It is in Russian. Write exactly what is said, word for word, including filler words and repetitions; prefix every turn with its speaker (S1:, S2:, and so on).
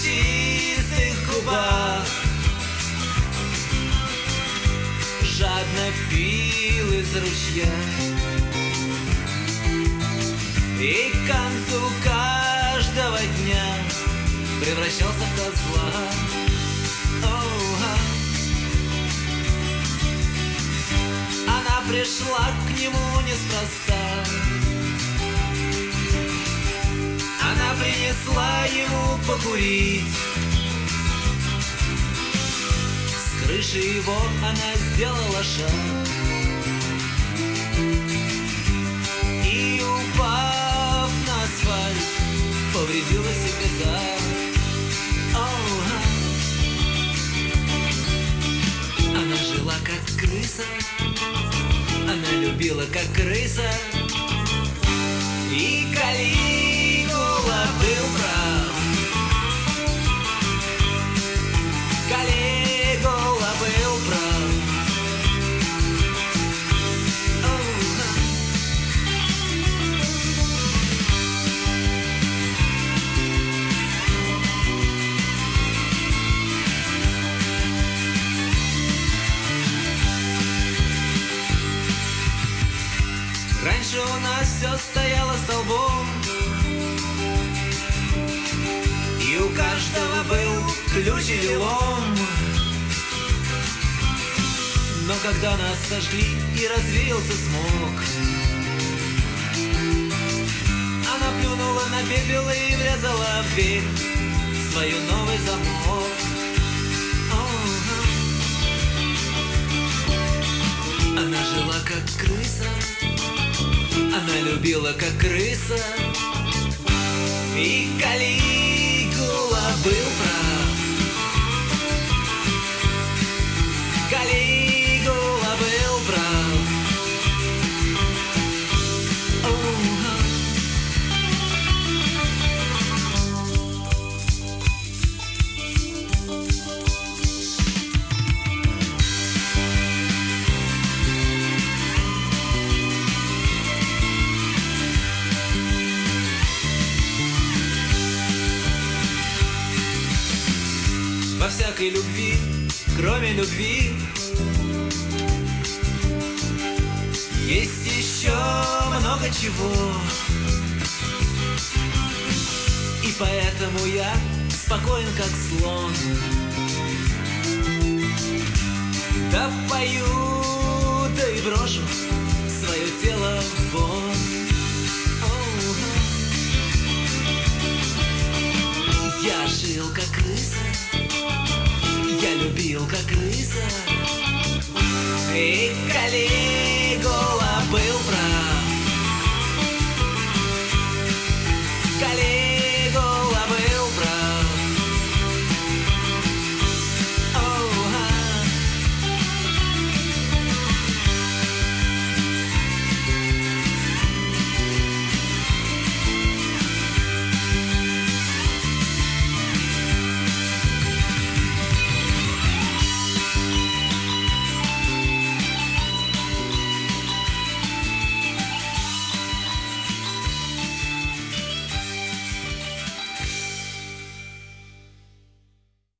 S1: чистых губах, жадно пил из ручья, и к концу каждого дня превращался в козла. Оу-а. Она пришла к нему неспроста. Она принесла ему покурить. С крыши его она сделала шаг, и, упав на асфальт, повредила себе зад. Оу-а. Она жила как крыса, она любила как крыса, и Калигула был прав. Калигула был прав. Оу-а. Раньше у нас все стояло столбом, и у каждого был ключ или лом. Но когда нас сожгли и развеялся смог, она плюнула на пепел и врезала в дверь свой новый замок. О-о-о. Она жила как крыса, она любила как крыса, и Калигула был прав. Калигула был прав. Оу-а. Во всякой любви, кроме любви, есть еще много чего. И поэтому я спокоен, как слон. Да пою, да и брошу свое тело вон. Оу-а. Я жил, как крыса, я любил, как крыса, и Калигула